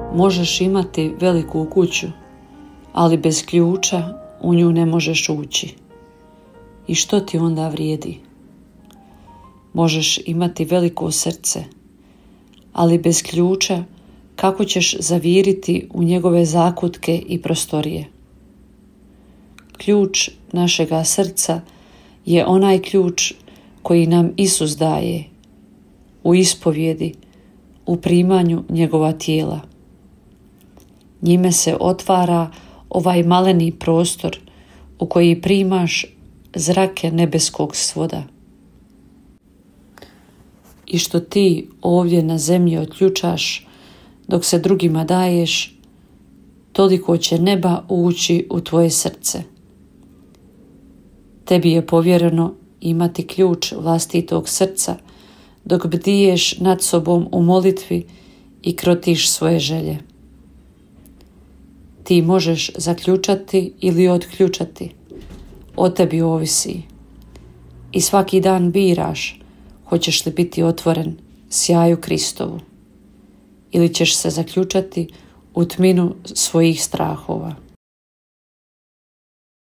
Možeš imati veliku kuću, ali bez ključa u nju ne možeš ući. I što ti onda vrijedi? Možeš imati veliko srce, ali bez ključa kako ćeš zaviriti u njegove zakutke i prostorije? Ključ našega srca je onaj ključ koji nam Isus daje u ispovjedi, u primanju njegova tijela. Njime se otvara ovaj maleni prostor u koji primaš zrake nebeskog svoda. I što ti ovdje na zemlji otključaš dok se drugima daješ, toliko će neba ući u tvoje srce. Tebi je povjereno imati ključ vlastitog srca dok bdiješ nad sobom u molitvi i krotiš svoje želje. Ti možeš zaključati ili otključati, o tebi ovisi. I svaki dan biraš hoćeš li biti otvoren sjaju Kristovu ili ćeš se zaključati u tminu svojih strahova.